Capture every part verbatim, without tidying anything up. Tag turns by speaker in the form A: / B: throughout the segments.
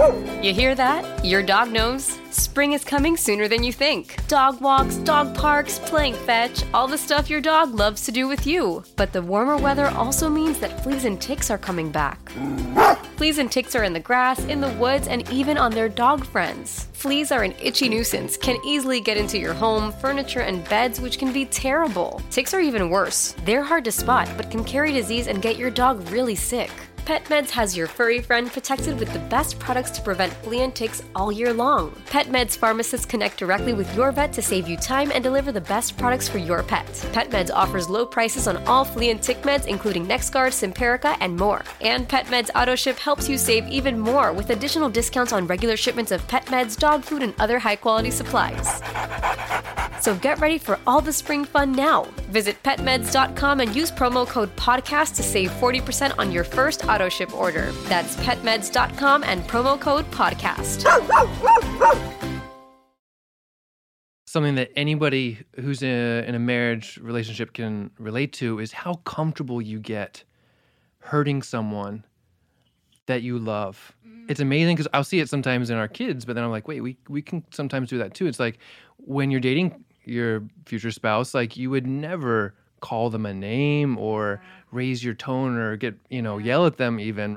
A: You hear that? Your dog knows. Spring is coming sooner than you think. Dog walks, dog parks, playing fetch, all the stuff your dog loves to do with you. But the warmer weather also means that fleas and ticks are coming back. Fleas and ticks are in the grass, in the woods, and even on their dog friends. Fleas are an itchy nuisance, can easily get into your home, furniture, and beds, which can be terrible. Ticks are even worse. They're hard to spot, but can carry disease and get your dog really sick. PetMeds has your furry friend protected with the best products to prevent flea and ticks all year long. PetMeds pharmacists connect directly with your vet to save you time and deliver the best products for your pet. PetMeds offers low prices on all flea and tick meds, including NexGard, Simparica, and more. And PetMeds AutoShip helps you save even more with additional discounts on regular shipments of pet meds, dog food, and other high-quality supplies. So get ready for all the spring fun now. Visit pet meds dot com and use promo code podcast to save forty percent on your first auto ship order. That's pet meds dot com and promo code podcast.
B: Something that anybody who's in a, in a marriage relationship can relate to is how comfortable you get hurting someone that you love. It's amazing because I'll see it sometimes in our kids, but then I'm like, wait, we we can sometimes do that too. It's like when you're dating your future spouse, like you would never call them a name or raise your tone or get, you know, yell at them even.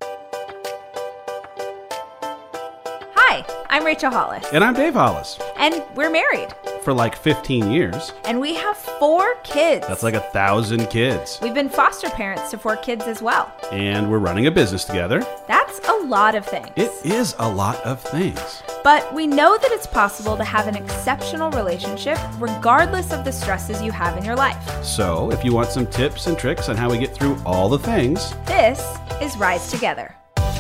C: Hi, I'm Rachel Hollis.
D: And I'm Dave Hollis.
C: And we're married.
D: For like fifteen years.
C: And we have four kids.
D: That's like a thousand kids.
C: We've been foster parents to four kids as well.
D: And we're running a business together.
C: That's a lot of things.
D: It is a lot of things.
C: But we know that it's possible to have an exceptional relationship regardless of the stresses you have in your life.
D: So if you want some tips and tricks on how we get through all the things,
C: this is Rise Together.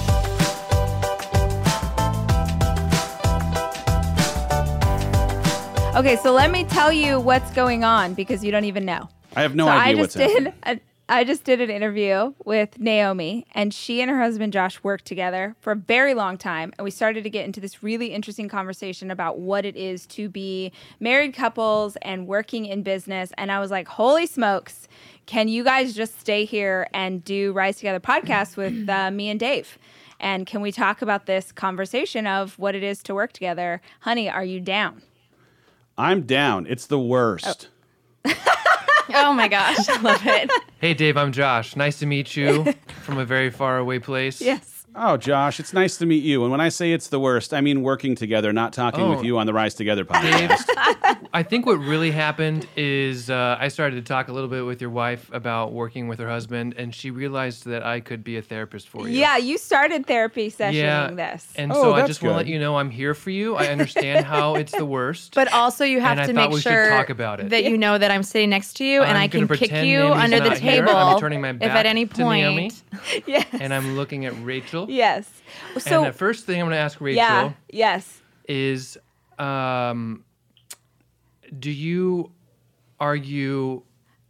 C: Okay, so let me tell you what's going on because you don't even know.
D: I have no
C: so
D: idea
C: I
D: what's
C: just did
D: happening.
C: A, I just did an interview with Naomi, and she and her husband Josh worked together for a very long time, and we started to get into this really interesting conversation about what it is to be married couples and working in business, and I was like, holy smokes, can you guys just stay here and do Rise Together podcast with uh, me and Dave? And can we talk about this conversation of what it is to work together? Honey, are you down?
D: I'm down. It's the worst.
C: Oh. Oh my gosh, I love it.
B: Hey, Dave, I'm Josh. Nice to meet you from a very far away place.
C: Yes.
D: Oh, Josh, it's nice to meet you. And when I say it's the worst, I mean working together, not talking
B: Oh.
D: with you on the Rise Together podcast.
B: Dave, I think what really happened is uh, I started to talk a little bit with your wife about working with her husband, and she realized that I could be a therapist for you.
C: Yeah, you started therapy sessioning
B: Yeah,
C: this.
B: and
D: Oh,
B: so I
D: that's
B: just want to let
D: good.
B: you know I'm here for you. I understand how it's the worst.
E: But also you have
B: And I
E: to
B: thought
E: make
B: we should
E: sure
B: talk about it.
E: that you know that I'm sitting next to you and
B: I'm
E: I can
B: gonna
E: kick
B: pretend
E: you
B: Naomi's
E: under the
B: not here.
E: table
B: I'm turning my
E: if
B: back
E: at any
B: to Naomi,
E: point.
C: Yes.
B: and I'm looking at Rachel.
C: Yes. So
B: and the first thing I'm going to ask Rachel
C: yeah, yes.
B: is, um, do you argue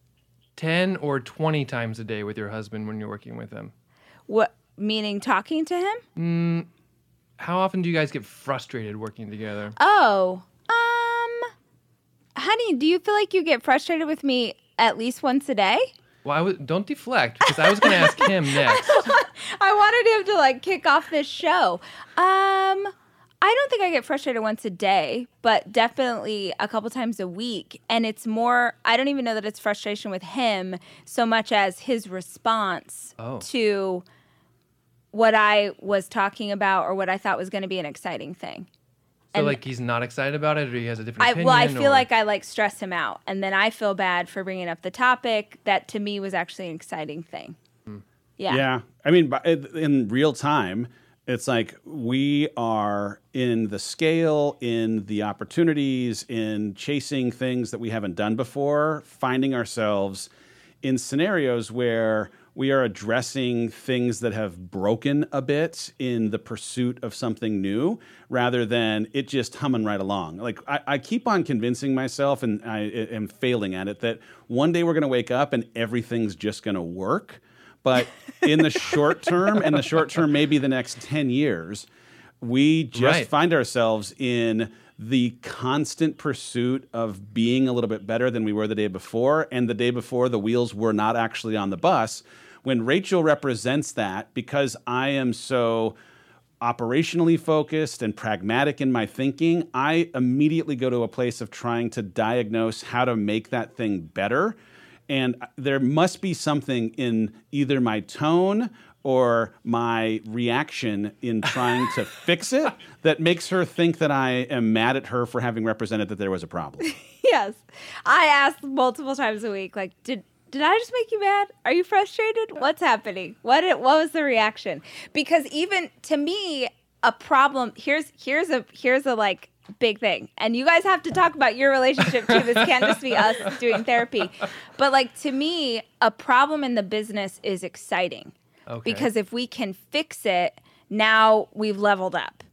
B: ten or twenty times a day with your husband when you're working with him?
C: What meaning talking to him?
B: How often do you guys get frustrated working together?
C: Oh, um, honey, do you feel like you get frustrated with me at least once a day?
B: Well, I was, don't deflect, because I was going to ask him next.
C: I wanted him to like kick off this show. Um, I don't think I get frustrated once a day, but definitely a couple times a week. And it's more, I don't even know that it's frustration with him so much as his response
B: Oh.
C: to what I was talking about or what I thought was going to be an exciting thing.
B: So,
C: And-
B: like, he's not excited about it, or he has a different
C: I,
B: opinion?
C: well, I feel
B: or-
C: like I like stress him out, and then I feel bad for bringing up the topic that to me was actually an exciting thing. Yeah.
D: Yeah. I mean, by- in real time, it's like we are in the scale, in the opportunities, in chasing things that we haven't done before, finding ourselves in scenarios where we are addressing things that have broken a bit in the pursuit of something new rather than it just humming right along. Like I, I keep on convincing myself, and I am failing at it, that one day we're going to wake up and everything's just going to work. But in the short term, and the short term maybe the next ten years, we just
B: Right.
D: find ourselves in the constant pursuit of being a little bit better than we were the day before. And the day before, the wheels were not actually on the bus. When Rachel represents that, because I am so operationally focused and pragmatic in my thinking, I immediately go to a place of trying to diagnose how to make that thing better. And there must be something in either my tone or my reaction in trying to fix it that makes her think that I am mad at her for having represented that there was a problem.
C: Yes. I ask multiple times a week, like, did did I just make you mad? Are you frustrated? What's happening? What it, what was the reaction? Because even to me, a problem, here's here's a here's a like big thing. And you guys have to talk about your relationship too. This can't just be us doing therapy. But like to me, a problem in the business is exciting.
B: Okay.
C: Because if we can fix it, now we've leveled up.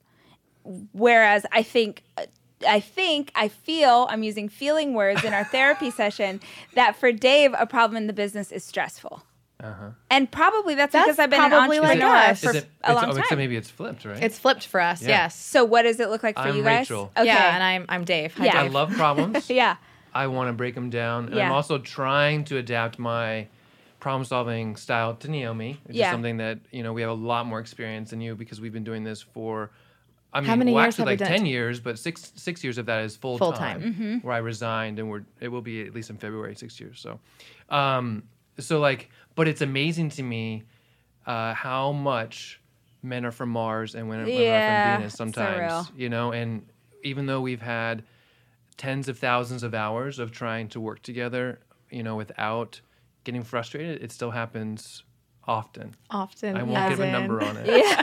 C: Whereas I think, I think, I feel, I'm using feeling words in our therapy session, that for Dave, a problem in the business is stressful.
B: Uh-huh.
C: And probably that's,
E: That's
C: because I've been an
E: probably like
C: entrepreneur
E: us.
C: for
B: Is it,
C: a
B: it's,
C: long
B: oh,
C: time.
B: except maybe it's flipped, right?
E: It's flipped for us.
B: Yeah.
E: Yes.
C: So what does it look like for
B: I'm
C: you guys?
B: Rachel.
C: Okay.
E: Yeah, and I'm I'm Dave. Hi,
C: Yeah.
B: I
E: Dave.
B: love problems.
C: yeah.
B: I want to break them down. And
C: Yeah.
B: I'm also trying to adapt my problem-solving style to Naomi, which
C: Yeah.
B: is something that, you know, we have a lot more experience than you because we've been doing this for, I mean,
E: How many
B: well,
E: years
B: actually
E: have we
B: like
E: done it?
B: ten years, but six six years of that is full,
E: Full
B: time,
E: time.
C: Mm-hmm.
B: where I resigned, and we're it will be at least in February, six years. So, um, so like, but it's amazing to me uh, how much men are from Mars and women, women
C: Yeah,
B: are from Venus
C: so
B: sometimes,
C: real.
B: you know, and even though we've had tens of thousands of hours of trying to work together, you know, without getting frustrated, it still happens often.
E: Often.
B: I won't
E: as
B: give a
E: in-
B: number on it.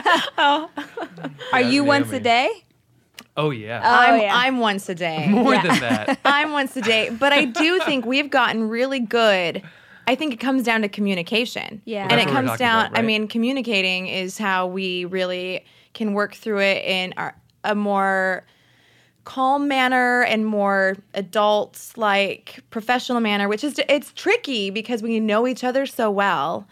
C: Are
B: Yeah,
C: you once a
B: Naomi.
C: day?
B: Oh yeah,
C: Oh,
E: I'm
C: yeah.
E: I'm once a day.
B: more
C: yeah.
B: than that.
E: I'm once a day, but I do think we've gotten really good. I think it comes down to communication.
C: Yeah.
E: And
B: That's
E: it
B: what we're
E: comes
B: talking
E: down,
B: about,
E: I
B: right?
E: mean, communicating is how we really can work through it in our, a more calm manner and more adult like professional manner, which is it's tricky because we know each other so well.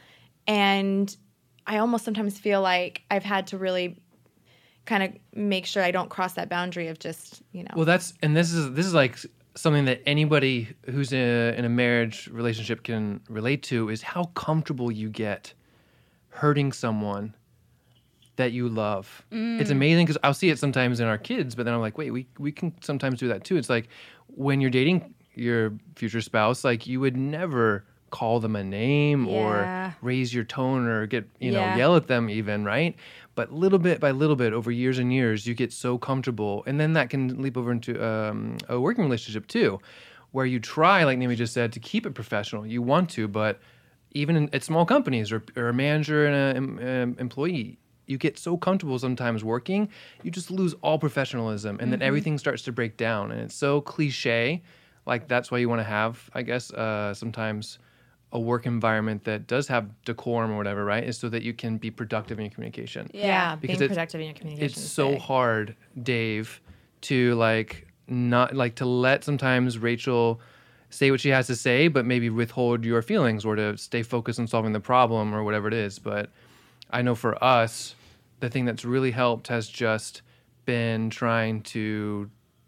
E: And I almost sometimes feel like I've had to really kind of make sure I don't cross that boundary of just, you know.
B: Well, that's and this is this is like something that anybody who's in a, in a marriage relationship can relate to is how comfortable you get hurting someone that you love. It's amazing because I'll see it sometimes in our kids, but then I'm like, wait, we we can sometimes do that too. It's like when you're dating your future spouse, like you would never call them a name
C: Yeah.
B: or raise your tone or get, you know,
C: Yeah.
B: yell at them even, right? But little bit by little bit over years and years, you get so comfortable. And then that can leap over into um, a working relationship too, where you try, like Naomi just said, to keep it professional. You want to, but even in, at small companies or, or a manager and an employee, you get so comfortable sometimes working, you just lose all professionalism. And then everything starts to break down. And it's so cliche. Like that's why you want to have, I guess, uh, sometimes a work environment that does have decorum or whatever, right? Is so that you can be productive in your communication.
E: yeah,
B: Because
E: being
B: it's-
E: productive in your communication.
B: It's
E: is
B: so
E: big.
B: hard, Dave, to like not like to let sometimes Rachel say what she has to say, but maybe withhold your feelings or to stay focused on solving the problem or whatever it is. But I know for us, the thing that's really helped has just been trying to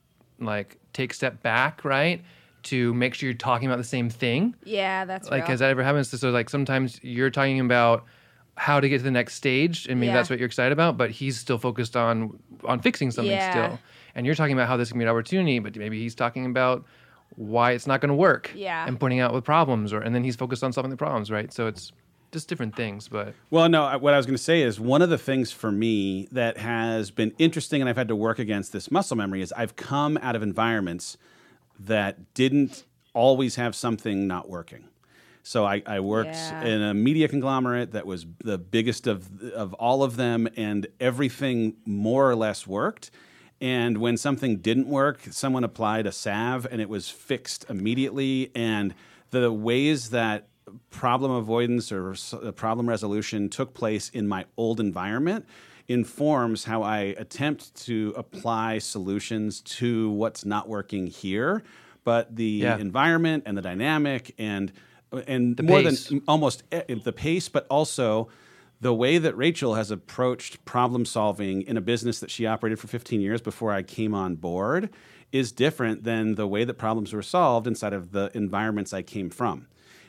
B: like take a step back, right? To make sure you're talking about the same thing.
C: Yeah, that's
B: Like,
C: real.
B: has that ever happened? So, so, like, sometimes you're talking about how to get to the next stage, and maybe
C: Yeah.
B: that's what you're excited about, but he's still focused on on fixing something
C: Yeah.
B: still. And you're talking about how this can be an opportunity, but maybe he's talking about why it's not going to work.
C: Yeah.
B: And pointing out the problems, or and then he's focused on solving the problems, right? So it's just different things, but
D: Well, no, I- what I was going to say is one of the things for me that has been interesting and I've had to work against this muscle memory is I've come out of environments that didn't always have something not working. So I, I worked
C: Yeah.
D: in a media conglomerate that was the biggest of of all of them, and everything more or less worked. And when something didn't work, someone applied a salve and it was fixed immediately. And the ways that problem avoidance or s- uh, problem resolution took place in my old environment informs how I attempt to apply solutions to what's not working here. But the
B: Yeah.
D: environment and the dynamic and and
B: The
D: more
B: pace.
D: than almost e- the pace, but also the way that Rachel has approached problem solving in a business that she operated for fifteen years before I came on board is different than the way that problems were solved inside of the environments I came from.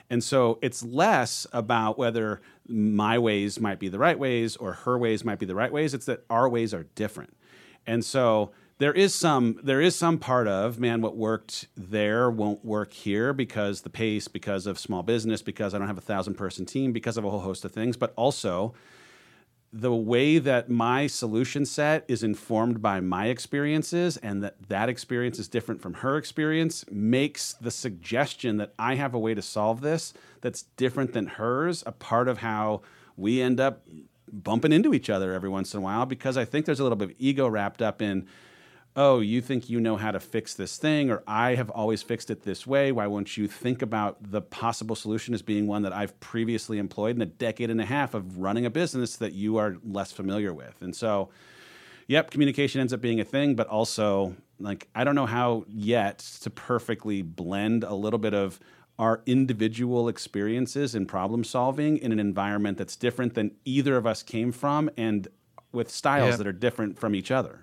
D: And so it's less about whether my ways might be the right ways or her ways might be the right ways. It's that our ways are different. And so there is some there is some part of, man, what worked there won't work here because the pace, because of small business, because I don't have a thousand person team, because of a whole host of things, but also the way that my solution set is informed by my experiences and that that experience is different from her experience makes the suggestion that I have a way to solve this that's different than hers a part of how we end up bumping into each other every once in a while, because I think there's a little bit of ego wrapped up in, oh, you think you know how to fix this thing, or I have always fixed it this way. Why won't you think about the possible solution as being one that I've previously employed in a decade and a half of running a business that you are less familiar with? And so, yep, communication ends up being a thing, but also, like, I don't know how yet to perfectly blend a little bit of our individual experiences in problem solving in an environment that's different than either of us came from and with styles
B: Yep.
D: that are different from each other.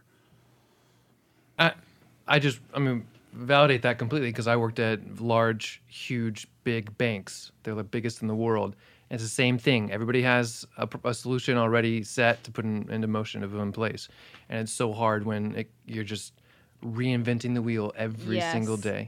B: I, I just, I mean, validate that completely because I worked at large, huge, big banks. They're the biggest in the world. And it's the same thing. Everybody has a, pr- a solution already set to put in, into motion, to put in place. And it's so hard when it, you're just reinventing the wheel every
C: Yes.
B: single day.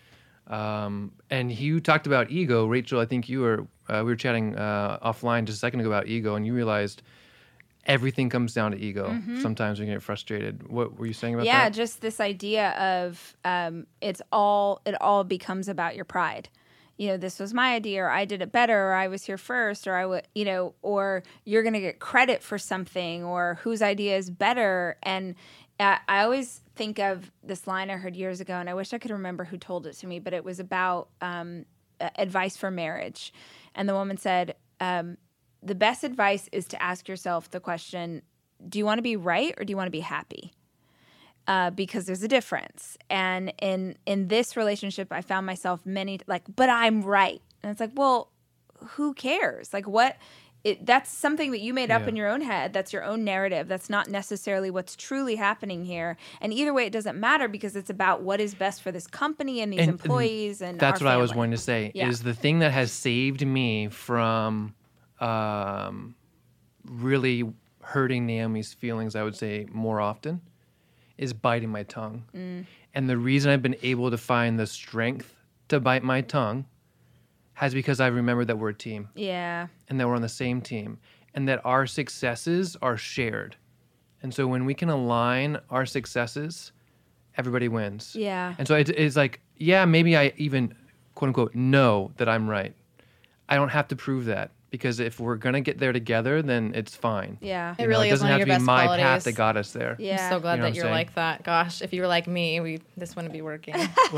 B: Um, and you talked about ego. Rachel, I think you were, uh, we were chatting uh, offline just a second ago about ego, and you realized everything comes down to ego. Sometimes we get frustrated. What were you saying about
C: Yeah,
B: that?
C: just this idea of um, it's all it all becomes about your pride. You know, this was my idea, or I did it better, or I was here first, or I would, you know, or you're going to get credit for something, or whose idea is better. And uh, I always think of this line I heard years ago, and I wish I could remember who told it to me, but it was about um, uh, advice for marriage. And the woman said, um, the best advice is to ask yourself the question, do you want to be right or do you want to be happy? Uh, because there's a difference. And in in this relationship, I found myself many like, but I'm right. And it's like, well, who cares? Like what? It, that's something that you made up
B: Yeah.
C: in your own head. That's your own narrative. That's not necessarily what's truly happening here. And either way, it doesn't matter because it's about what is best for this company and these
B: And-
C: employees and
B: That's
C: our
B: what I was
C: family.
B: wanting to say.
C: Yeah.
B: Is the thing that has saved me from um, really hurting Naomi's feelings, I would say more often, is biting my tongue.
C: Mm.
B: And the reason I've been able to find the strength to bite my tongue has because I remembered that we're a team
C: Yeah.
B: and that we're on the same team and that our successes are shared. And so when we can align our successes, everybody wins.
C: Yeah.
B: And so it, it's like, yeah, maybe I even, quote unquote, know that I'm right. I don't have to prove that because if we're going to get there together, then it's fine.
C: Yeah.
E: It
B: You know,
E: really
B: it
E: is
B: doesn't
E: one of
B: have
E: your
B: to be
E: best
B: my path
E: qualities.
B: that got us there.
C: Yeah.
E: I'm so glad
B: You know what
E: that
B: I'm
E: you're
B: saying?
E: like that. Gosh, if you were like me, we this wouldn't be working.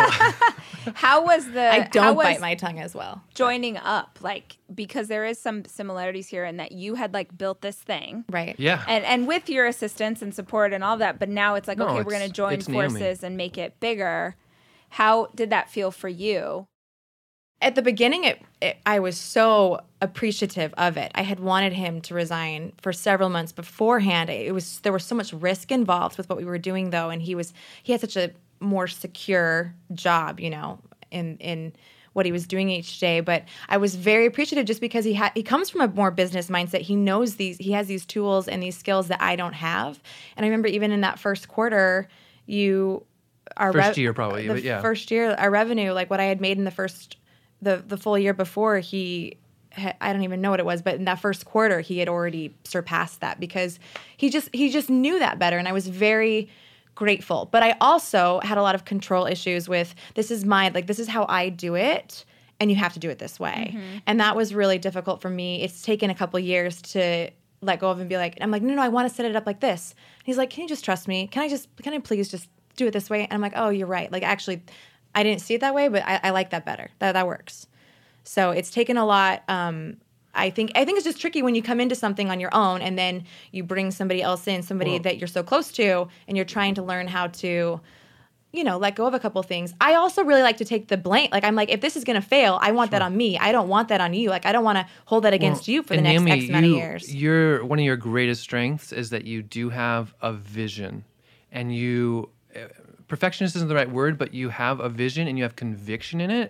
C: How was the
E: I
C: how
E: don't
C: was
E: bite my tongue as well.
C: joining up? Like, because there is some similarities here in that you had like built this thing.
E: Right.
B: Yeah.
C: And and with your assistance and support and all that, but now it's like,
B: No,
C: okay, we're
B: it's-
C: going to join
B: it's Naomi.
C: forces and make it bigger. How did that feel for you?
E: At the beginning, it, it I was so appreciative of it. I had wanted him to resign for several months beforehand. It was there was so much risk involved with what we were doing, though, and he was he had such a more secure job, you know, in in what he was doing each day. But I was very appreciative just because he had he comes from a more business mindset. He knows these he has these tools and these skills that I don't have. And I remember even in that first quarter, you our
B: First year probably,
E: the
B: but yeah.
E: first year our revenue, like what I had made in the first the the full year before, he ha- I don't even know what it was, but in that first quarter he had already surpassed that because he just he just knew that better, and I was very grateful. But I also had a lot of control issues with this is my like this is how I do it, and you have to do it this way.
C: Mm-hmm.
E: And that was really difficult for me. It's taken a couple years to let go of and be like, I'm like, no, no, I want to set it up like this. And he's like, can you just trust me? Can I just, can I please just do it this way? And I'm like, oh, you're right. Like, actually, I didn't see it that way, but I, I like that better. That that works. So it's taken a lot. Um, I think I think it's just tricky when you come into something on your own and then you bring somebody else in, somebody
B: Well-
E: that you're so close to, and you're trying to learn how to, you know, let go of a couple things. I also really like to take the blame. Like, I'm like, if this is going to fail, I want that on me. I don't want that on you. Like, I don't want to hold that against
B: Well,
E: you for the
B: and
E: next
B: Naomi,
E: X amount of
B: you-
E: years.
B: Your one of your greatest strengths is that you do have a vision, and you uh, perfectionist isn't the right word, but you have a vision and you have conviction in it,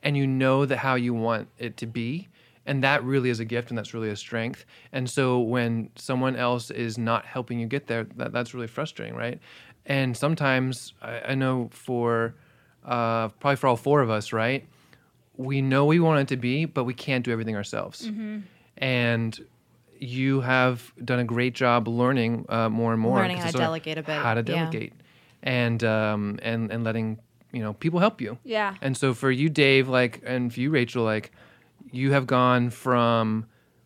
B: and you know that how you want it to be. And that really is a gift, and that's really a strength. And so when someone else is not helping you get there, that, that's really frustrating, right? And sometimes, I, I know for, uh, probably for all four of us, right? We know we want it to be, but we can't do everything ourselves.
C: Mm-hmm.
B: And you have done a great job learning uh, more and more.
E: Learning
B: 'cause
E: how
B: it's
E: to
B: sort of
E: delegate a bit,
B: How to
E: yeah.
B: delegate. And, um, and, and letting, you know, people help you.
C: Yeah.
B: And so for you, Dave, like, and for you, Rachel, like, you have gone from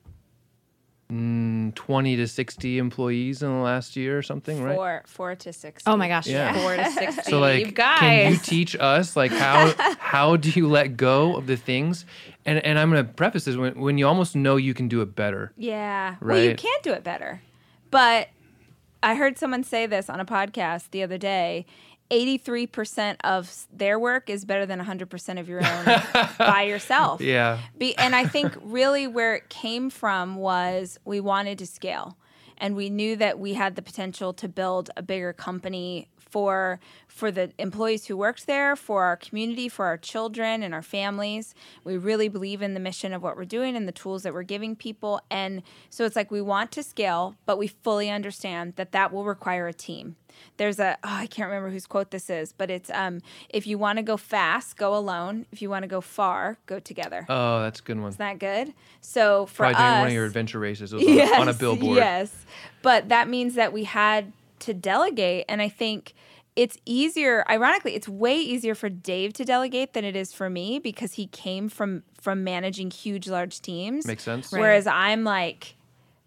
B: mm, twenty to sixty employees in the last year or something, right?
C: Four, four to six.
E: Oh my gosh,
B: Yeah.
E: four to sixty.
B: So like,
E: you guys.
B: can you teach us like how how do you let go of the things? And and I'm gonna preface this when when you almost know you can do it better.
C: Yeah. Well, you
B: Right.
C: can't do it better. But I heard someone say this on a podcast the other day. eighty-three percent of their work is better than one hundred percent of your own by yourself.
B: Yeah.
C: Be, and I think really where it came from was we wanted to scale. And we knew that we had the potential to build a bigger company for for the employees who worked there, for our community, for our children and our families. We really believe in the mission of what we're doing and the tools that we're giving people. And so it's like we want to scale, but we fully understand that that will require a team. There's a, oh, I can't remember whose quote this is, but it's um, if you want to go fast, go alone. If you want to go far, go together.
B: Oh, that's a good one.
C: Isn't that good? So for
B: Probably
C: us,
B: doing one of your adventure races. It was on, a, on a billboard.
C: Yes, but that means that we had to delegate, and I think it's easier. Ironically, it's way easier for Dave to delegate than it is for me because he came from from managing huge, large teams.
B: Makes sense.
E: Right.
C: Whereas I'm like,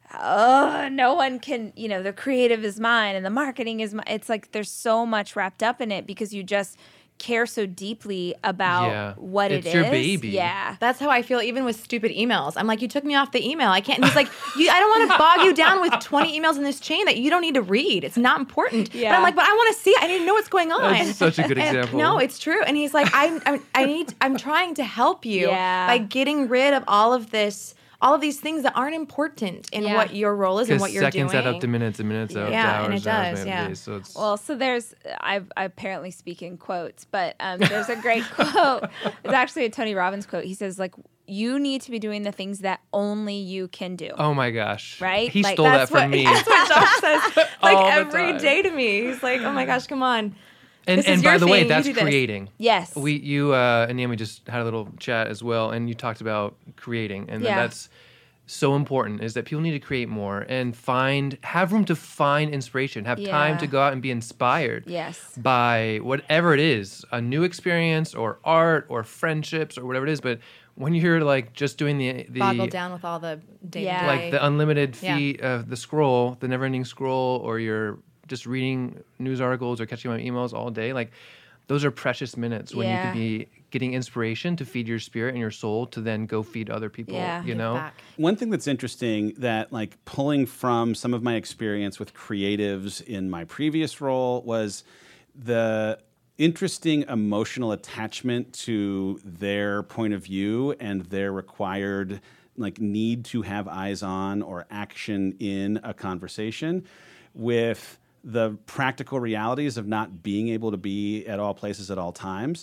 C: oh, no one can. You know, the creative is mine, and the marketing is mine. It's like there's so much wrapped up in it because you just care so deeply about
B: Yeah.
C: what
B: It's
C: it is.
B: your baby.
C: Yeah.
E: That's how I feel even with stupid emails. I'm like, you took me off the email. I can't. And he's like, you, I don't want to bog you down with twenty emails in this chain that you don't need to read. It's not important.
C: Yeah.
E: But I'm like, but I want to see it. I need to know what's going on.
B: That's such a good
E: And-
B: example.
E: No, it's true. And he's like, I'm, I'm, I need, I'm trying to help you
C: Yeah.
E: by getting rid of all of this, all of these things that aren't important in
C: Yeah.
E: what your role is and
B: Because
E: what you're
B: seconds
E: doing.
B: add up to minutes and minutes add up to
E: Yeah,
B: hours.
E: and it
B: hours
E: does,
B: add up to
E: yeah.
B: days. So it's
C: Well, so there's, I, I apparently speak in quotes, but um, there's a great quote. It's actually a Tony Robbins quote. He says, like, you need to be doing the things that only you can do.
B: oh my gosh.
C: Right?
B: He
C: Like,
B: stole that
E: That's
B: from
E: what,
B: me.
E: that's what Josh says like
B: All the
E: every
B: time.
E: day to me. He's like, oh my gosh, come on.
B: And
E: This is
B: and by
E: your
B: the way,
E: thing, you
B: that's
E: do this.
B: creating.
C: Yes.
B: We you uh, and Naomi just had a little chat as well, and you talked about creating, and
C: Yeah.
B: that's so important. Is that people need to create more and find have room to find inspiration, have time
C: Yeah.
B: to go out and be inspired.
C: Yes.
B: By whatever it is, a new experience or art or friendships or whatever it is. But when you're like just doing the the
E: Boggled down with all the day
C: Yeah.
E: to
B: like
E: day.
B: the unlimited
E: Yeah.
B: feed, uh, the scroll, the never-ending scroll, or you're just reading news articles or catching my emails all day, like those are precious minutes when you
C: Yeah.
B: could be getting inspiration to feed your spirit and your soul to then go feed other people.
C: Yeah.
B: You
E: Give
B: know,
E: back.
D: One thing that's interesting that like pulling from some of my experience with creatives in my previous role was the interesting emotional attachment to their point of view and their required like need to have eyes on or action in a conversation with the practical realities of not being able to be at all places at all times.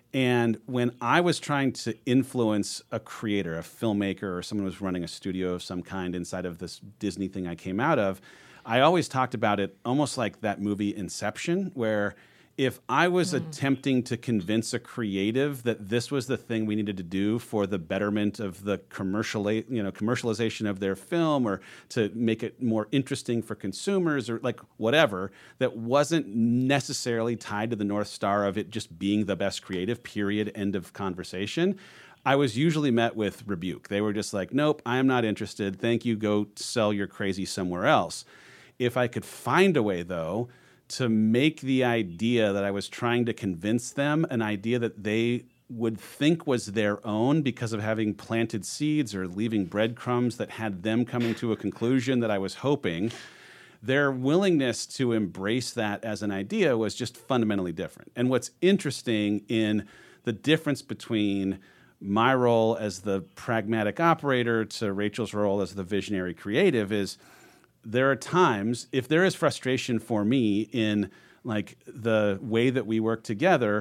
D: And when I was trying to influence a creator, a filmmaker, or someone who was running a studio of some kind inside of this Disney thing I came out of, I always talked about it almost like that movie Inception, where if I was attempting to convince a creative that this was the thing we needed to do for the betterment of the commercial, you know, commercialization of their film, or to make it more interesting for consumers, or like whatever, that wasn't necessarily tied to the North Star of it just being the best creative, period, end of conversation, I was usually met with rebuke. They were just like, nope, I am not interested. Thank you. Go sell your crazy somewhere else. If I could find a way, though, to make the idea that I was trying to convince them, an idea that they would think was their own because of having planted seeds or leaving breadcrumbs that had them coming to a conclusion that I was hoping, their willingness to embrace that as an idea was just fundamentally different. And what's interesting in the difference between my role as the pragmatic operator to Rachel's role as the visionary creative is there are times, if there is frustration for me in like the way that we work together,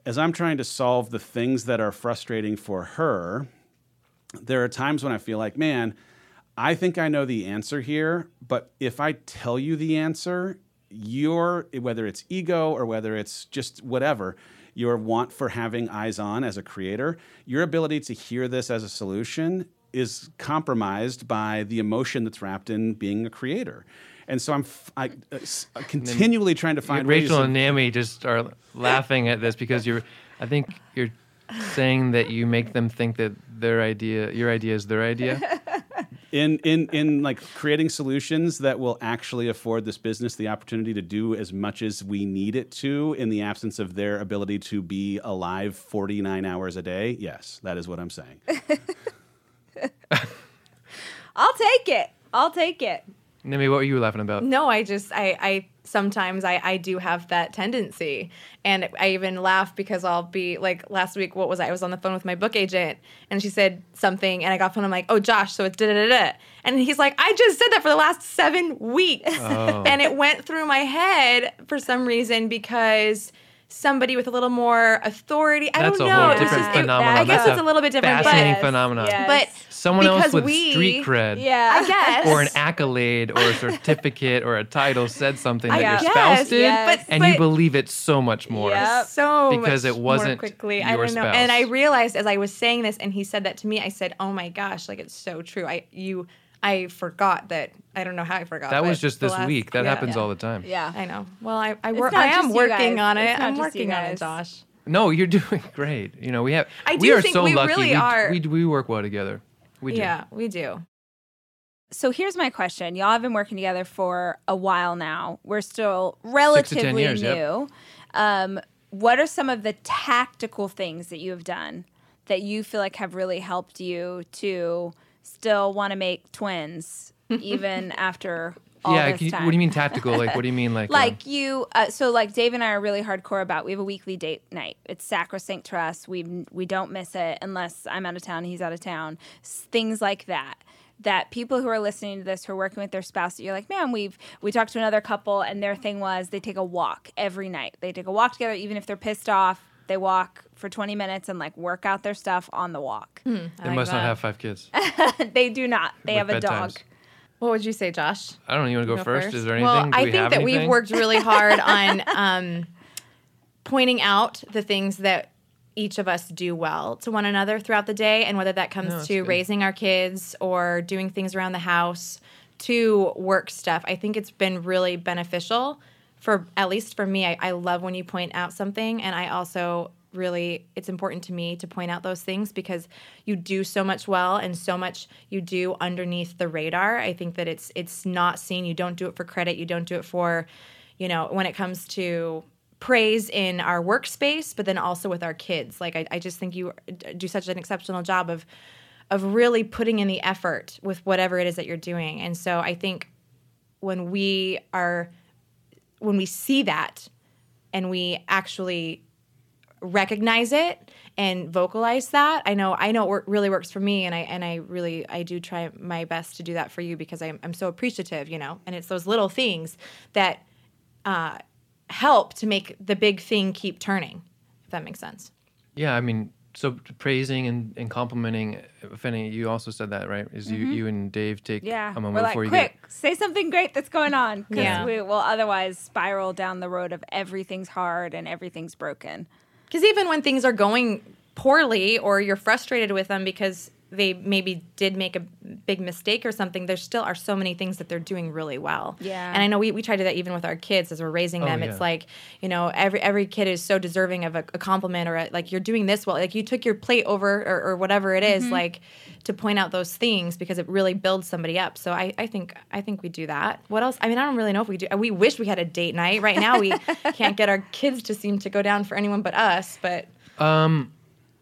D: as I'm trying to solve the things that are frustrating for her, there are times when I feel like, man, I think I know the answer here, but if I tell you the answer, your, whether it's ego or whether it's just whatever, your want for having eyes on as a creator, your ability to hear this as a solution is compromised by the emotion that's wrapped in being a creator. And so I'm f- I, uh, continually trying to find
B: Rachel
D: ways
B: and Naomi just are laughing at this because you're, I think you're saying that you make them think that their idea, your idea is their idea.
D: in in in like creating solutions that will actually afford this business the opportunity to do as much as we need it to in the absence of their ability to be alive forty-nine hours a day. Yes, that is what I'm saying.
C: I'll take it. I'll take it.
B: Naomi, what were you laughing about?
E: No, I just, I, I sometimes I, I do have that tendency. And I even laugh because I'll be like, last week, what was I? I was on the phone with my book agent and she said something and I got phone. I'm like, oh, Josh, so it's da da da da. And he's like, I just said that for the last seven weeks.
B: Oh.
E: And it went through my head for some reason because somebody with a little more authority. I
B: That's
E: don't
B: a
E: know.
B: whole
E: It was
B: different
E: just- it-
B: phenomenon.
E: I guess
B: That's
E: it's
B: a
E: a little bit different.
B: Fascinating
C: Yes,
B: phenomenon.
C: yes.
E: But, but
B: Someone else
E: because
B: with
E: we,
B: street cred.
C: Yeah.
E: I guess.
B: Or an accolade or a certificate or a title said something that
E: I
B: your
E: guess,
B: spouse did,
C: yes.
E: But,
B: and
E: but,
B: you believe it so much more.
C: Yep.
E: so
B: Because
E: much
B: it wasn't
E: more quickly.
B: your
E: I don't know.
B: spouse.
E: And I realized as I was saying this and he said that to me, I said, "Oh my gosh, like it's so true." I you I forgot that. I don't know how I forgot.
B: That was
E: but
B: just
E: the
B: this
E: last-
B: week. That
E: yeah.
B: happens all the time.
C: Yeah.
E: I know. Well, I I
C: It's
E: work.
C: not
E: I am
C: just you
E: working
C: guys.
E: on it.
C: It's not
E: I'm
C: just you
E: working on it,
C: guys.
E: Josh.
B: No, you're doing great. You know, we have.
E: I
B: we
E: do
B: are
E: think
B: so
E: we
B: lucky.
E: really
B: we,
E: are.
B: We, we work well together. We do.
E: Yeah, we do.
C: So here's my question. Y'all have been working together for a while now. We're still relatively
B: years,
C: new.
B: yep.
C: Um, what are some of the tactical things that you have done that you feel like have really helped you to still want to make twins even after all
B: Yeah.
C: this
B: Can you,
C: time?
B: what do you mean tactical? Like, what do you mean like?
C: Like
B: uh,
C: you, uh, so like Dave and I are really hardcore about. We have a weekly date night. It's sacrosanct to us. We we don't miss it unless I'm out of town and he's out of town. S- things like that. That people who are listening to this, who are working with their spouse, that you're like, man, we've we talked to another couple and their thing was they take a walk every night. They take a walk together, even if they're pissed off. They walk for twenty minutes and like work out their stuff on the walk.
E: I
B: they
E: like
B: must not
E: that.
B: have five kids.
C: They do not. They
B: With
C: have a
B: bedtimes.
C: dog.
E: What would you say, Josh?
B: I don't know. You want to go,
E: Go
B: first?
E: first?
B: Is there anything?
E: Well,
B: Do
E: I
B: we
E: think
B: have
E: that we've
B: anything?
E: worked really hard on um, pointing out the things that each of us do well to one another throughout the day, and whether that comes
B: No, that's
E: to
B: good.
E: raising our kids or doing things around the house to work stuff. I think it's been really beneficial for, at least for me. I, I love when you point out something, and I also really, it's important to me to point out those things because you do so much well and so much you do underneath the radar. I think that it's it's not seen. You don't do it for credit. You don't do it for, you know, when it comes to praise in our workspace, but then also with our kids. Like I, I just think you do such an exceptional job of of really putting in the effort with whatever it is that you're doing. And so I think when we are when we see that and we actually recognize it and vocalize that, I know I know it wor- really works for me, and I and I really I do try my best to do that for you because I'm I'm so appreciative, you know. And it's those little things that uh, help to make the big thing keep turning, if that makes sense.
B: Yeah, I mean, so praising and, and complimenting. Fanny, you also said that, right? Is you you and Dave take
C: Yeah.
B: a moment
C: We're like,
B: before you
C: quick,
B: get.
C: say something great that's going on. Because
E: Yeah.
C: we will otherwise spiral down the road of everything's hard and everything's broken.
E: Because even when things are going poorly or you're frustrated with them because they maybe did make a big mistake or something, there still are so many things that they're doing really well.
C: Yeah.
E: And I know we, we try to do that even with our kids as we're raising
B: Oh,
E: them.
B: yeah.
E: It's like, you know, every every kid is so deserving of a, a compliment or a, like, you're doing this well. Like, you took your plate over or, or whatever it is, like, to point out those things because it really builds somebody up. So I, I think I think we do that. What else? I mean, I don't really know if we do. We wish we had a date night. Right now we can't get our kids to seem to go down for anyone but us, but...
B: Um,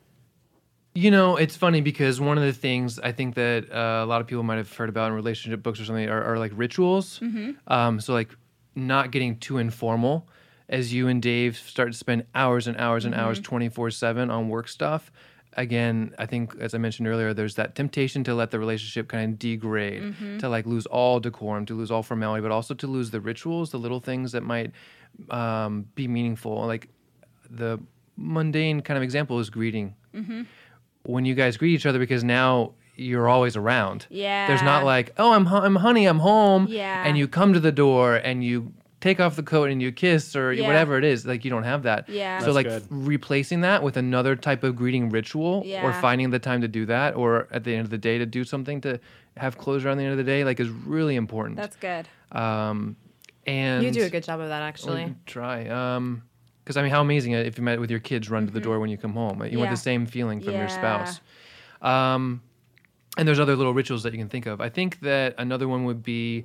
B: you know, it's funny because one of the things I think that uh, a lot of people might have heard about in relationship books or something are, are like rituals. Um, so like not getting too informal as you and Dave start to spend hours and hours and hours twenty-four seven on work stuff. Again, I think, as I mentioned earlier, there's that temptation to let the relationship kind of degrade, to like lose all decorum, to lose all formality, but also to lose the rituals, the little things that might um, be meaningful. Like the mundane kind of example is greeting.
C: Mm-hmm.
B: When you guys greet each other, because now you're always around.
C: Yeah.
B: There's not like, oh, I'm, I'm honey, I'm home.
C: Yeah.
B: And you come to the door and you take off the coat and you kiss or
C: Yeah.
B: whatever it is. Like, you don't have that.
C: Yeah.
B: So
D: That's
B: like
D: good.
B: replacing that with another type of greeting ritual or
C: Yeah.
B: finding the time to do that or at the end of the day to do something to have closure on the end of the day, like, is really important.
C: That's good.
B: Um, and
E: You do a good job of that,
B: we
E: actually.
B: try. Um, because I mean, how amazing if you met with your kids, run to the door when you come home. You want
C: Yeah.
B: the same feeling from your
C: Yeah.
B: spouse. Um, and there's other little rituals that you can think of. I think that another one would be,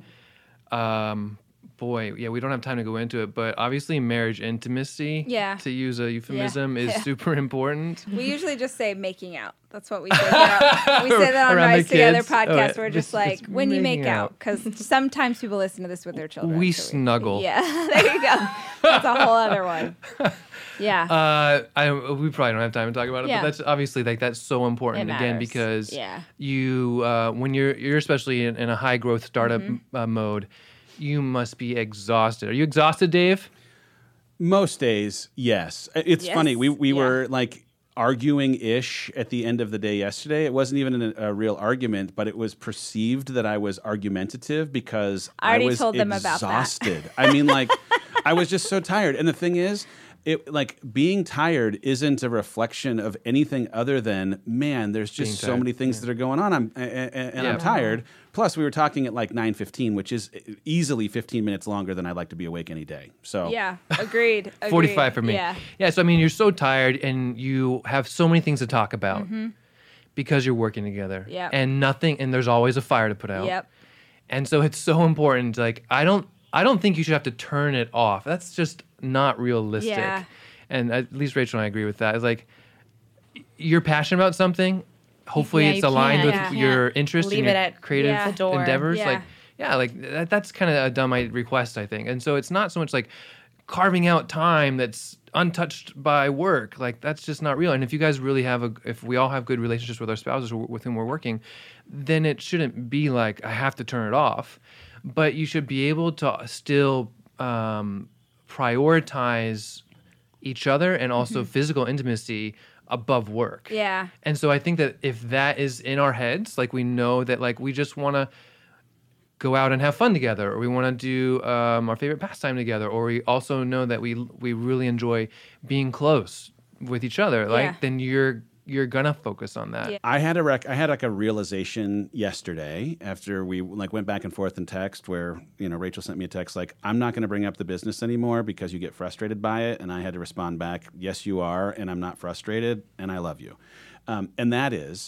B: um, boy, yeah, we don't have time to go into it, but obviously marriage intimacy,
C: Yeah.
B: to use a euphemism, is
C: Yeah.
B: super important.
C: We usually just say making out. That's what we say. Here. We say that on
B: Around the
C: Rise Together
B: kids?
C: podcast.
B: Oh, yeah.
C: We're just
B: Just-
C: like,
B: it's
C: when you make
B: making
C: out.
B: out.
C: Because sometimes people listen to this with their children.
B: We
C: so
B: snuggle.
C: Yeah, there you go. That's a whole other one. Yeah.
B: Uh, I we probably don't have time to talk about it,
C: Yeah.
B: but that's obviously like that's so important
C: It
B: again
C: matters.
B: because
C: Yeah.
B: you uh, when you're you're especially in, in a high growth startup
C: Mm-hmm.
B: uh, mode, you must be exhausted. Are you exhausted, Dave?
D: Most days, yes. It's
C: Yes,
D: funny. We we
C: yeah.
D: were like arguing ish at the end of the day yesterday. It wasn't even a, a real argument, but it was perceived that I was argumentative because
C: I already
D: was
C: told them about that.
D: exhausted. I mean, like, I was just so tired. And the thing is, it like being tired isn't a reflection of anything other than, man, there's just
B: Being
D: so
B: tired,
D: many things that are going on. I'm and, and
B: Yeah.
D: I'm tired. Plus, we were talking at like nine fifteen, which is easily fifteen minutes longer than I'd like to be awake any day. So
C: Yeah. Agreed. Agreed.
B: forty-five for me.
C: Yeah.
B: Yeah. So I mean, you're so tired and you have so many things to talk about because you're working together.
C: Mm-hmm. Yep.
B: And nothing, and there's always a fire to put out.
C: Yep.
B: And so it's so important. Like I don't, I don't think you should have to turn it off. That's just not realistic.
C: Yeah.
B: And at least Rachel and I agree with that. It's like you're passionate about something. Hopefully,
E: Yeah,
B: it's
E: you
B: aligned
E: can't-
B: with
E: yeah.
B: your
E: Can't
B: interest
E: leave
B: and your
E: it at
B: creative
C: Yeah.
E: the door.
B: endeavors.
C: Yeah.
B: Like, yeah, like that, that's kind of a dumb I- request, I think. And so it's not so much like carving out time that's untouched by work. Like that's just not real. And if you guys really have a, if we all have good relationships with our spouses or with whom we're working, then it shouldn't be like I have to turn it off. But you should be able to still um, prioritize each other and also physical intimacy above work.
C: Yeah.
B: And so I think that if that is in our heads, like we know that like we just want to go out and have fun together, or we want to do um, our favorite pastime together, or we also know that we we really enjoy being close with each other, like
C: Yeah.
B: then you're you're gonna focus on that.
C: Yeah.
D: I had a rec- I had like a realization yesterday after we like went back and forth in text where, you know, Rachel sent me a text like, I'm not going to bring up the business anymore because you get frustrated by it. And I had to respond back, yes, you are. And I'm not frustrated and I love you. Um, and that is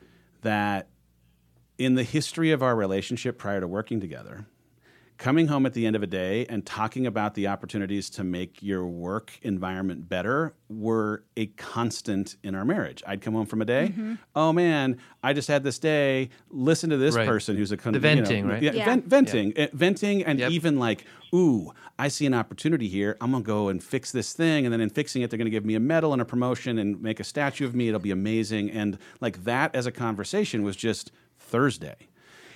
D: that in the history of our relationship prior to working together, coming home at the end of a day and talking about the opportunities to make your work environment better were a constant in our marriage. I'd come home from a day, oh man, I just had this day. Listen to this
B: Right.
D: person who's a con-
B: The
D: you know,
B: venting, right?
D: Yeah,
C: Yeah.
D: vent- venting, Uh, venting, and
B: Yep.
D: even like, ooh, I see an opportunity here. I'm gonna go and fix this thing, and then in fixing it, they're gonna give me a medal and a promotion and make a statue of me. It'll be amazing. And like that as a conversation was just Thursday,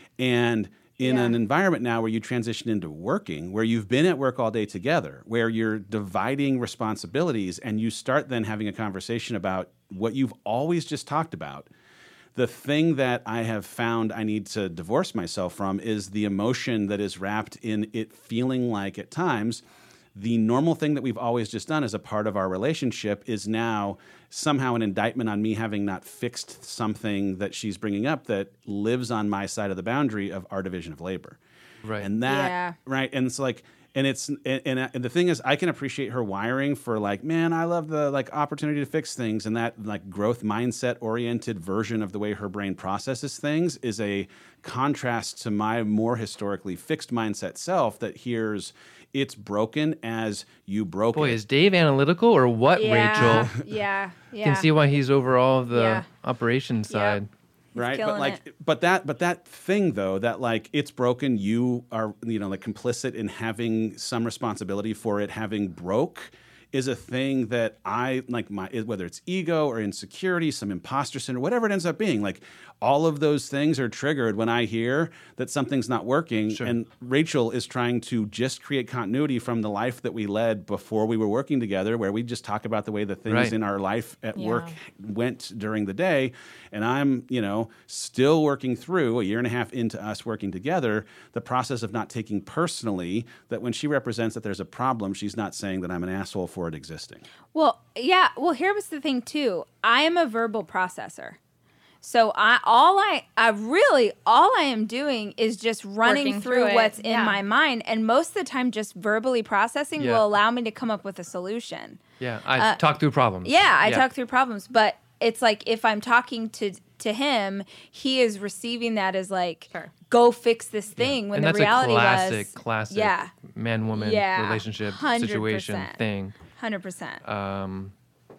D: and in
C: Yeah.
D: an environment now where you transition into working, where you've been at work all day together, where you're dividing responsibilities, and you start then having a conversation about what you've always just talked about. The thing that I have found I need to divorce myself from is the emotion that is wrapped in it feeling like at times the normal thing that we've always just done as a part of our relationship is now somehow an indictment on me having not fixed something that she's bringing up that lives on my side of the boundary of our division of labor.
B: Right.
D: And that,
C: Yeah.
D: right. And it's like, and it's, and, and, and the thing is, I can appreciate her wiring for like, man, I love the like opportunity to fix things. And that like growth mindset oriented version of the way her brain processes things is a contrast to my more historically fixed mindset self that hears it's broken as you broke
B: Boy,
D: it.
B: is Dave analytical or what,
C: Yeah.
B: Rachel?
C: Yeah. Yeah.
B: Can see why he's over all of the
C: Yeah.
B: operations side.
D: right but
C: killing
D: like
C: it.
D: but that but that thing though that like it's broken, you are, you know, like complicit in having some responsibility for it having broke is a thing that I like my whether it's ego or insecurity, some imposter syndrome, whatever it ends up being. Like all of those things are triggered when I hear that something's not working.
B: Sure.
D: And Rachel is trying to just create continuity from the life that we led before we were working together, where we just talk about the way the things
B: Right.
D: in our life at
E: Yeah.
D: work went during the day. And I'm, you know, still working through a year and a half into us working together, the process of not taking personally that when she represents that there's a problem, she's not saying that I'm an asshole for it existing.
C: Well, yeah. Well, here was the thing too. I am a verbal processor. So I all I I really all I am doing is just running
E: Working
C: through,
E: through it,
C: what's in
E: yeah.
C: my mind, and most of the time just verbally processing
B: Yeah.
C: will allow me to come up with a solution.
B: Yeah, I talk through problems.
C: Yeah, I talk through problems, but it's like if I'm talking to to him, he is receiving that as like
E: Sure.
C: go fix this thing when
B: and
C: the
B: that's
C: reality
B: a classic,
C: was
B: classic
C: yeah,
B: man-woman
C: Yeah,
B: relationship
C: one hundred
B: situation
C: percent.
B: thing.
C: one hundred percent.
B: Um,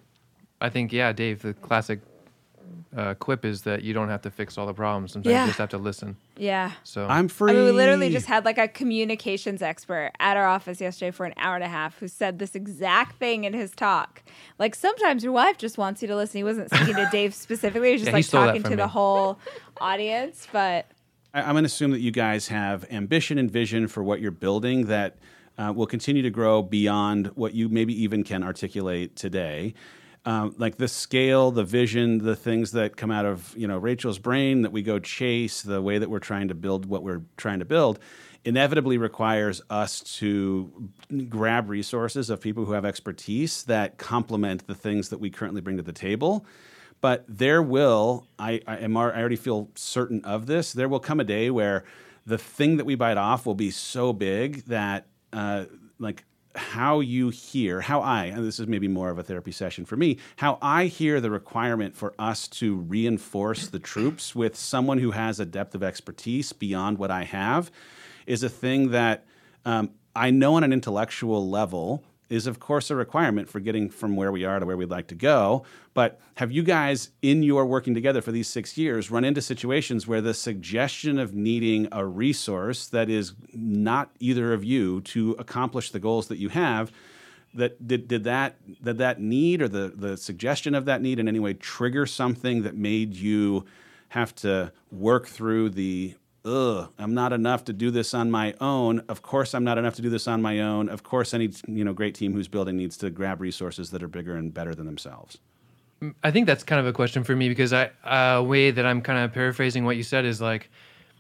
B: I think, yeah, Dave, the classic uh, quip is that you don't have to fix all the problems. Sometimes
C: Yeah.
B: you just have to listen.
C: Yeah.
B: So
D: I'm free.
C: I mean, we literally just had like a communications expert at our office yesterday for an hour and a half who said this exact thing in his talk. Like, sometimes your wife just wants you to listen. He wasn't speaking to Dave specifically. He was just
B: Yeah, he
C: like
B: stole that
C: talking
B: from
C: to
B: me.
C: the whole audience. But
D: I- I'm going to assume that you guys have ambition and vision for what you're building that uh, will continue to grow beyond what you maybe even can articulate today. Um, like the scale, the vision, the things that come out of you know Rachel's brain that we go chase, the way that we're trying to build what we're trying to build, inevitably requires us to grab resources of people who have expertise that complement the things that we currently bring to the table. But there will, I, I am, I already feel certain of this, there will come a day where the thing that we bite off will be so big that, uh, like, how you hear, how I, and this is maybe more of a therapy session for me, how I hear the requirement for us to reinforce the troops with someone who has a depth of expertise beyond what I have is a thing that um, I know on an intellectual level is, of course, a requirement for getting from where we are to where we'd like to go. But have you guys, in your working together for these six years, run into situations where the suggestion of needing a resource that is not either of you to accomplish the goals that you have, that did, did that did that need or the, the suggestion of that need in any way trigger something that made you have to work through the ugh, I'm not enough to do this on my own. Of course, I'm not enough to do this on my own. Of course, any you know great team who's building needs to grab resources that are bigger and better than themselves.
B: I think that's kind of a question for me because I a way that I'm kind of paraphrasing what you said is like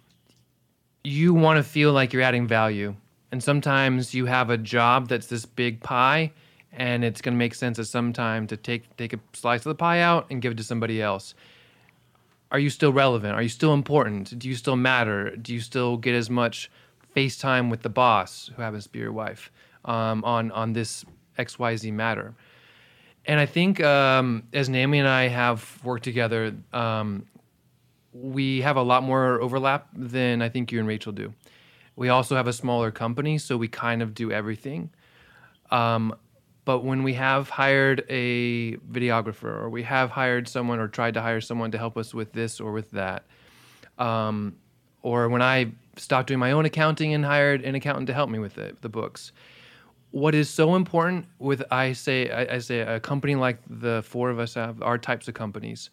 B: you want to feel like you're adding value, and sometimes you have a job that's this big pie, and it's going to make sense at some time to take take a slice of the pie out and give it to somebody else. Are you still relevant? Are you still important? Do you still matter? Do you still get as much FaceTime with the boss, who happens to be your wife, um, on on this X Y Z matter? And I think um, as Naomi and I have worked together, um, we have a lot more overlap than I think you and Rachel do. We also have a smaller company, so we kind of do everything. Um, But when we have hired a videographer or we have hired someone or tried to hire someone to help us with this or with that, um, or when I stopped doing my own accounting and hired an accountant to help me with the, the books, what is so important with, I say, I, I say a company like the four of us have, our types of companies,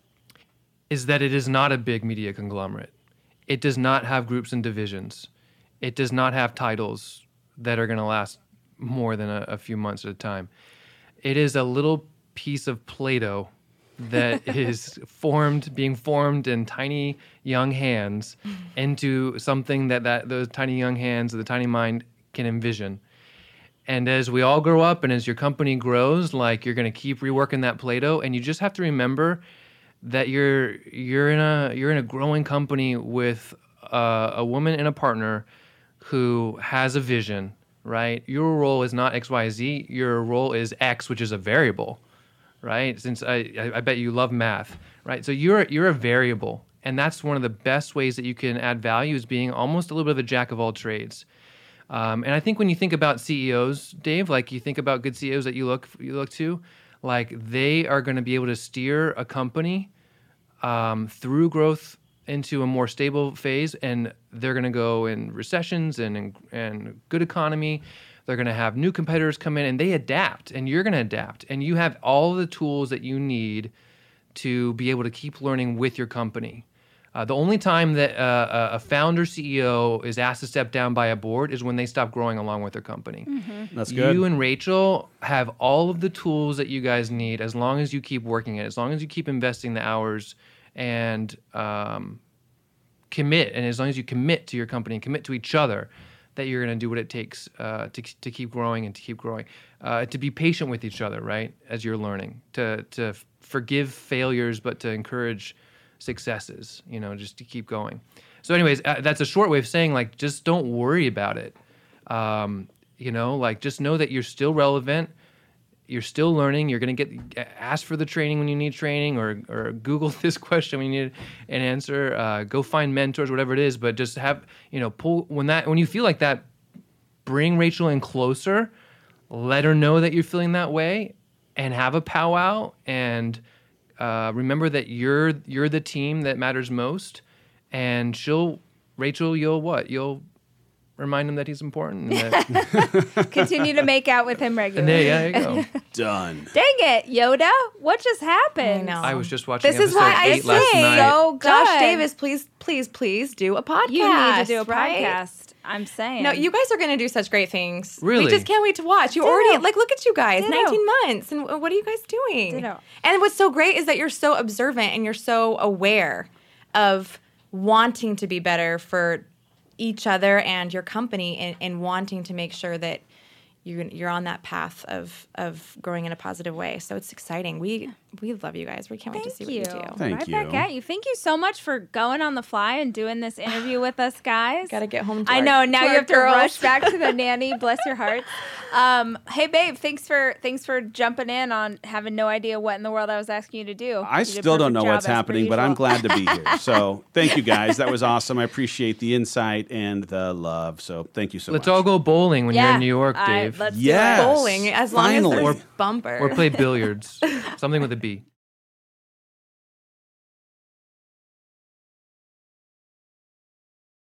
B: is that it is not a big media conglomerate. It does not have groups and divisions. It does not have titles that are going to last more than a, a few months at a time. It is a little piece of Play-Doh that is formed, being formed in tiny young hands into something that, that those tiny young hands, the tiny mind can envision. And as we all grow up and as your company grows, like you're going to keep reworking that Play-Doh, and you just have to remember that you're you're in a you're in a growing company with uh, a woman and a partner who has a vision. Right? Your role is not X, Y, Z. Your role is X, which is a variable, right? Since I, I bet you love math, right? So you're you're a variable, and that's one of the best ways that you can add value is being almost a little bit of a jack of all trades. Um, and I think when you think about C E Os, Dave, like you think about good C E Os that you look you look to, like they are going to be able to steer a company um, through growth into a more stable phase, and they're going to go in recessions and in, and good economy. They're going to have new competitors come in, and they adapt, and you're going to adapt. And you have all the tools that you need to be able to keep learning with your company. Uh, the only time that uh, a founder C E O is asked to step down by a board is when they stop growing along with their company.
C: Mm-hmm.
D: That's good.
B: You and Rachel have all of the tools that you guys need as long as you keep working it, as long as you keep investing the hours and um, commit, and as long as you commit to your company and commit to each other, that you're going to do what it takes uh, to to keep growing and to keep growing. Uh, to be patient with each other, right, as you're learning. To to forgive failures, but to encourage successes, you know, just to keep going. So anyways, uh, that's a short way of saying, like, just don't worry about it. Um, you know, like, just know that you're still relevant. You're still learning. You're going to get asked for the training when you need training, or or Google this question when you need an answer. Uh, go find mentors, whatever it is. But just have, you know, pull when that when you feel like that, bring Rachel in closer. Let her know that you're feeling that way, and have a powwow. And uh, remember that you're you're the team that matters most. And she'll Rachel, you'll what? You'll remind him that he's important. And that,
C: Continue to make out with him
B: and
C: regularly.
B: there, yeah, there you go.
D: Done.
C: Dang it, Yoda! What just happened?
E: I know.
B: I was just watching
E: This is
B: episode
E: why I
B: eight last
E: say-
B: night.
C: So good.
E: Josh Davis, please, please, please do a podcast.
C: You need to do a
E: right?
C: podcast. I'm saying.
E: No, you guys are going to do such great things.
B: Really?
E: We just can't wait to watch. You
C: Ditto.
E: already, like, look at you guys,
C: Ditto.
E: nineteen months. And what are you guys doing?
C: Ditto.
E: And what's so great is that you're so observant and you're so aware of wanting to be better for each other and your company, and, and wanting to make sure that you're, you're on that path of of growing in a positive way. So it's exciting. We we love you guys. We can't wait to see
C: Thank
E: what
C: you.
E: you do.
D: Thank
C: right
D: you.
C: back at you. Thank you so much for going on the fly and doing this interview with us, guys.
E: Gotta get home to
C: I
E: our-
C: know. Now
E: to
C: you
E: our
C: have to
E: girls.
C: rush back to the nanny. Bless your hearts. Um, hey, babe. Thanks for thanks for jumping in on having no idea what in the world I was asking you to do.
D: I
C: You did a
D: still don't
C: perfect
D: know
C: job
D: what's
C: as per
D: happening, but I'm
C: usual.
D: glad to be here. So thank you guys. That was awesome. I appreciate the insight and the love. So thank you so
B: Let's
D: much.
B: all go bowling when you're
C: Yeah.
B: in New York,
C: All right,
B: Dave.
C: let's do it.
D: Yes.
E: Bowling, as long
D: Finally.
E: as there's bumper.
B: Or play billiards. Something with a B.